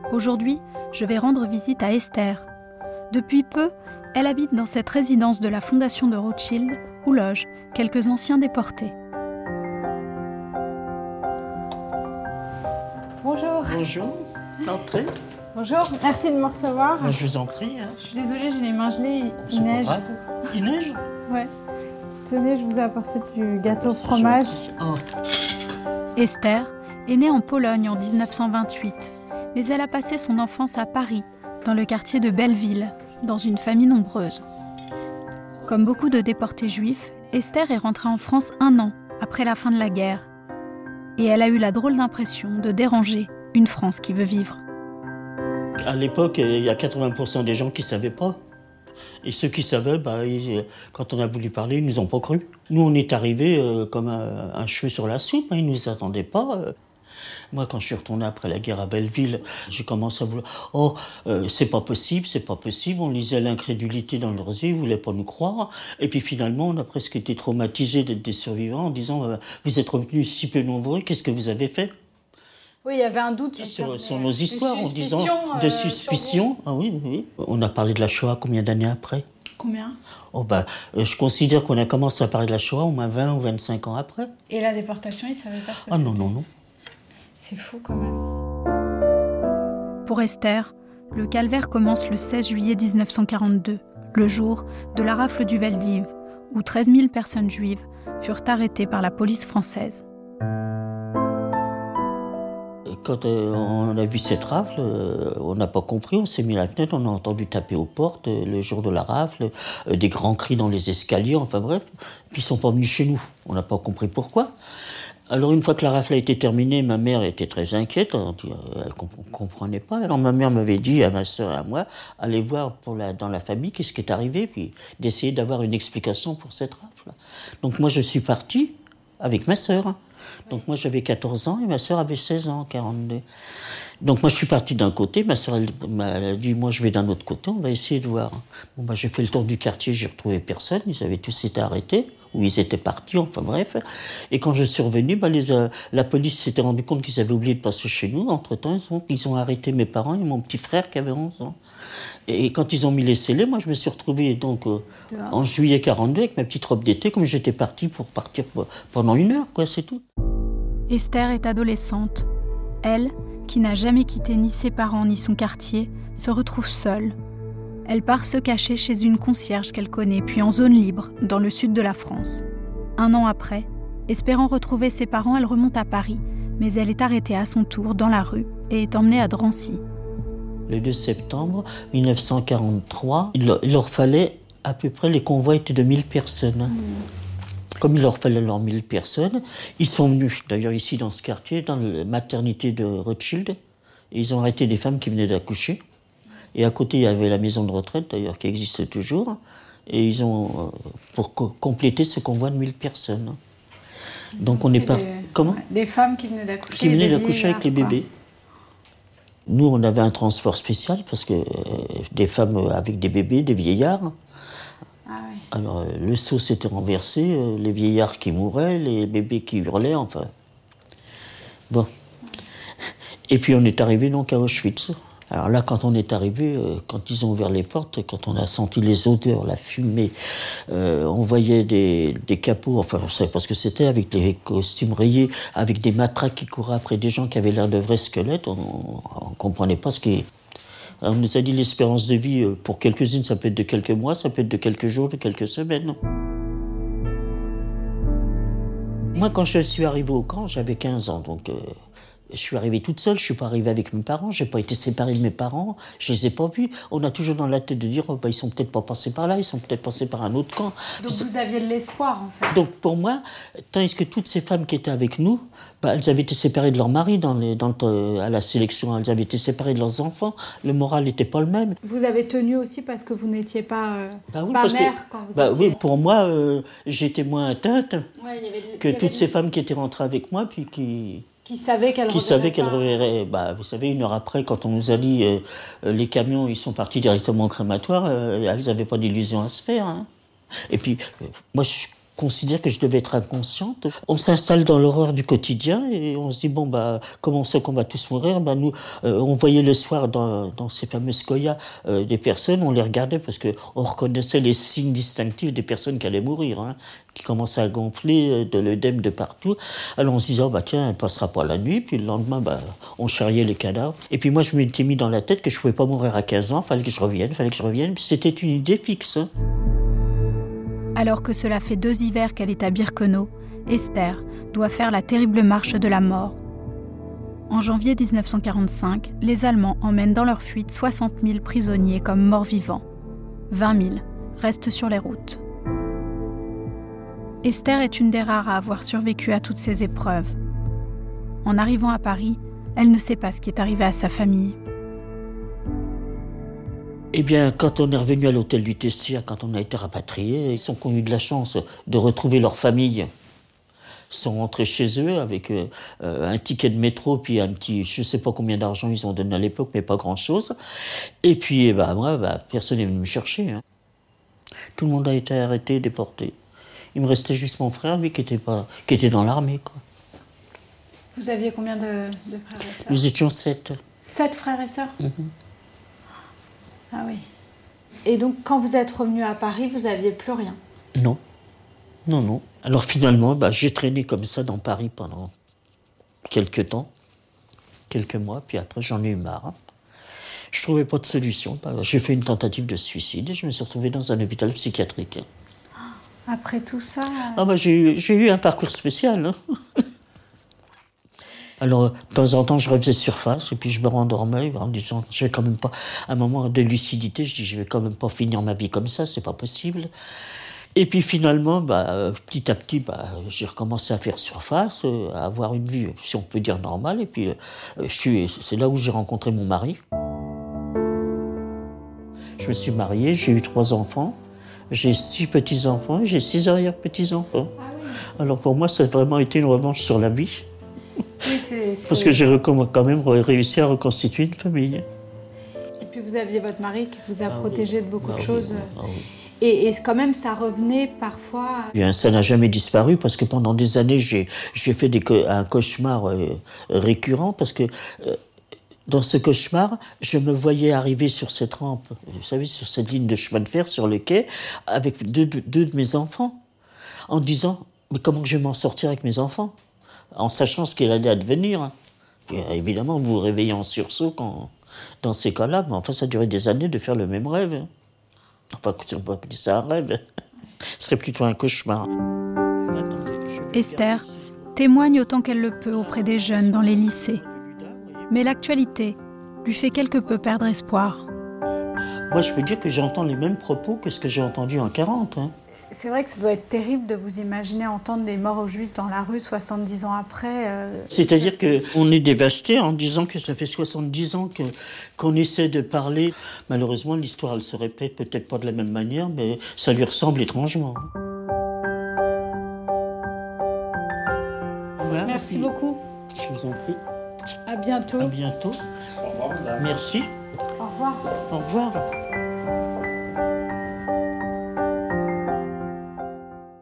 Aujourd'hui, je vais rendre visite à Esther. Depuis peu, elle habite dans cette résidence de la Fondation de Rothschild où logent quelques anciens déportés. Bonjour. Bonjour, entrez. Bonjour, merci de me recevoir. Je vous en prie. Hein. Je suis désolée, j'ai les mains gelées, il neige. Il neige? Ouais. Tenez, je vous ai apporté du gâteau au fromage. Oh. Esther est née en Pologne en 1928, mais elle a passé son enfance à Paris, dans le quartier de Belleville, dans une famille nombreuse. Comme beaucoup de déportés juifs, Esther est rentrée en France 1 an après la fin de la guerre. Et elle a eu la drôle d'impression de déranger une France qui veut vivre. À l'époque, il y a 80% des gens qui ne savaient pas. Et ceux qui savaient, quand on a voulu parler, ils ne nous ont pas cru. Nous, on est arrivés comme un cheveu sur la soupe, ils ne nous attendaient pas. Moi, quand je suis retourné après la guerre à Belleville, j'ai commencé à vouloir... c'est pas possible. On lisait l'incrédulité dans leurs yeux, ils ne voulaient pas nous croire. Et puis finalement, on a presque été traumatisés d'être des survivants en disant vous êtes revenus si peu nombreux, qu'est-ce que vous avez fait ? Oui, il y avait un doute sur nos histoires, en disant de suspicion. Ah oui. On a parlé de la Shoah combien d'années après ? Combien ? Je considère qu'on a commencé à parler de la Shoah au moins 20 ou 25 ans après. Et la déportation, ils ne savaient pas ce que c'était ? Non. C'est fou quand même. Pour Esther, le calvaire commence le 16 juillet 1942, le jour de la rafle du Veldiv, où 13 000 personnes juives furent arrêtées par la police française. Quand on a vu cette rafle, on n'a pas compris, on s'est mis à la fenêtre, on a entendu taper aux portes le jour de la rafle, des grands cris dans les escaliers, enfin bref. Puis ils ne sont pas venus chez nous, on n'a pas compris pourquoi. Alors une fois que la rafle a été terminée, ma mère était très inquiète, elle ne comprenait pas. Alors ma mère m'avait dit à ma sœur et à moi, allez voir dans la famille qu'est-ce qui est arrivé, puis d'essayer d'avoir une explication pour cette rafle. Donc moi je suis partie avec ma sœur. Donc moi j'avais 14 ans et ma sœur avait 16 ans, 42. Donc moi je suis parti d'un côté, ma sœur elle m'a dit moi je vais d'un autre côté, on va essayer de voir. J'ai fait le tour du quartier, j'ai retrouvé personne, ils avaient tous été arrêtés, ou ils étaient partis, enfin bref. Et quand je suis revenu, la police s'était rendu compte qu'ils avaient oublié de passer chez nous. Entre-temps, ils ont arrêté mes parents et mon petit frère qui avait 11 ans. Et quand ils ont mis les scellés, moi je me suis retrouvé donc en juillet 42 avec ma petite robe d'été, comme j'étais parti pour partir pendant 1 heure, quoi, c'est tout. Esther est adolescente. Elle, qui n'a jamais quitté ni ses parents ni son quartier, se retrouve seule. Elle part se cacher chez une concierge qu'elle connaît, puis en zone libre, dans le sud de la France. 1 an après, espérant retrouver ses parents, elle remonte à Paris, mais elle est arrêtée à son tour dans la rue et est emmenée à Drancy. Le 2 septembre 1943, il leur fallait à peu près, les convois étaient de 1000 personnes. Comme il leur fallait leurs 1000 personnes, ils sont venus, d'ailleurs ici dans ce quartier, dans la maternité de Rothschild, et ils ont arrêté des femmes qui venaient d'accoucher. Et à côté, il y avait la maison de retraite, d'ailleurs, qui existe toujours. Et ils ont, pour compléter ce convoi de 1000 personnes. Donc on n'est pas... Comment ? Des femmes qui venaient d'accoucher. Qui venaient d'accoucher avec les bébés. Nous, on avait un transport spécial, parce que des femmes avec des bébés, des vieillards. Ah oui. Alors, le seau s'était renversé, les vieillards qui mouraient, les bébés qui hurlaient, enfin... Bon. Et puis on est arrivé donc à Auschwitz. Alors là, quand on est arrivé, quand ils ont ouvert les portes, quand on a senti les odeurs, la fumée, on voyait des capots, enfin on savait pas ce que c'était, avec des costumes rayés, avec des matraques qui couraient après des gens qui avaient l'air de vrais squelettes, on comprenait pas ce qui... On nous a dit l'espérance de vie, pour quelques-unes, ça peut être de quelques mois, ça peut être de quelques jours, de quelques semaines. Moi, quand je suis arrivé au camp, j'avais 15 ans, donc... Je suis arrivée toute seule, je ne suis pas arrivée avec mes parents, je n'ai pas été séparée de mes parents, je ne les ai pas vus. On a toujours dans la tête de dire ils ne sont peut-être pas passés par là, ils sont peut-être passés par un autre camp. Donc vous aviez de l'espoir en fait. Donc pour moi, tandis que toutes ces femmes qui étaient avec nous, elles avaient été séparées de leur mari à la sélection, elles avaient été séparées de leurs enfants, le moral n'était pas le même. Vous avez tenu aussi parce que vous n'étiez pas, oui, pas mère quand vous étiez... Oui, pour moi, j'étais moins atteinte que toutes ces femmes qui étaient rentrées avec moi, puis qui savaient qu'elle reverrait. Vous savez, 1 heure après, quand on nous a dit les camions, ils sont partis directement au crématoire, elles n'avaient pas d'illusion à se faire. Hein. Et puis, moi, considère que je devais être inconsciente. On s'installe dans l'horreur du quotidien et on se dit, bon, comment on sait qu'on va tous mourir? Nous, on voyait le soir dans ces fameuses koyas des personnes, on les regardait parce qu'on reconnaissait les signes distinctifs des personnes qui allaient mourir, hein, qui commençaient à gonfler, de l'œdème de partout. Alors on se disait, tiens, elle passera pas la nuit. Puis le lendemain, on charriait les cadavres. Et puis moi, je m'étais mis dans la tête que je pouvais pas mourir à 15 ans, fallait que je revienne. Puis c'était une idée fixe. Hein. Alors que cela fait 2 hivers qu'elle est à Birkenau, Esther doit faire la terrible marche de la mort. En janvier 1945, les Allemands emmènent dans leur fuite 60 000 prisonniers comme morts-vivants. 20 000 restent sur les routes. Esther est une des rares à avoir survécu à toutes ces épreuves. En arrivant à Paris, elle ne sait pas ce qui est arrivé à sa famille. Eh bien, quand on est revenu à l'hôtel du Tessia, quand on a été rapatriés, ils ont eu de la chance de retrouver leur famille. Ils sont rentrés chez eux avec un ticket de métro, puis un petit, je ne sais pas combien d'argent ils ont donné à l'époque, mais pas grand-chose. Et puis, moi, personne n'est venu me chercher. Hein. Tout le monde a été arrêté, déporté. Il me restait juste mon frère, lui, qui était dans l'armée, quoi. Vous aviez combien de frères et sœurs? Nous étions 7. 7 frères et sœurs? Mm-hmm. Ah oui. Et donc, quand vous êtes revenu à Paris, vous n'aviez plus rien? Non. Alors finalement, j'ai traîné comme ça dans Paris pendant quelques temps, quelques mois, puis après j'en ai eu marre. Je ne trouvais pas de solution. J'ai fait une tentative de suicide et je me suis retrouvé dans un hôpital psychiatrique. Après tout ça... J'ai eu un parcours spécial. Hein. Alors, de temps en temps, je refaisais surface et puis je me rendormais en disant, je vais quand même pas... À un moment de lucidité, je dis, je vais quand même pas finir ma vie comme ça, c'est pas possible. Et puis finalement, petit à petit, j'ai recommencé à faire surface, à avoir une vie, si on peut dire, normale. Et puis, c'est là où j'ai rencontré mon mari. Je me suis marié, j'ai eu 3 enfants, j'ai 6 petits-enfants, j'ai 6 arrière-petits-enfants. Ah oui. Alors pour moi, ça a vraiment été une revanche sur la vie. Oui, parce que j'ai quand même réussi à reconstituer une famille. Et puis vous aviez votre mari qui vous a protégé de beaucoup de choses. Oui. Et quand même, ça revenait parfois... Bien, ça n'a jamais disparu parce que pendant des années, j'ai fait un cauchemar récurrent parce que dans ce cauchemar, je me voyais arriver sur cette rampe, vous savez, sur cette ligne de chemin de fer sur le quai, avec deux de mes enfants, en disant « Mais comment je vais m'en sortir avec mes enfants ?» en sachant ce qu'il allait advenir. Et évidemment, vous vous réveillez en sursaut dans ces cas-là, mais enfin, ça a duré des années de faire le même rêve. Enfin, si on peut appeler ça un rêve, ce serait plutôt un cauchemar. Esther témoigne autant qu'elle le peut auprès des jeunes dans les lycées. Mais l'actualité lui fait quelque peu perdre espoir. Moi, je peux dire que j'entends les mêmes propos que ce que j'ai entendu en 40. Hein. C'est vrai que ça doit être terrible de vous imaginer entendre des morts aux Juifs dans la rue 70 ans après. C'est-à-dire qu'on est dévasté en disant que ça fait 70 ans qu'on essaie de parler. Malheureusement, l'histoire, elle se répète peut-être pas de la même manière, mais ça lui ressemble étrangement. Voilà, merci beaucoup. Je vous en prie. À bientôt. À bientôt. Au revoir, madame. Merci. Au revoir. Au revoir.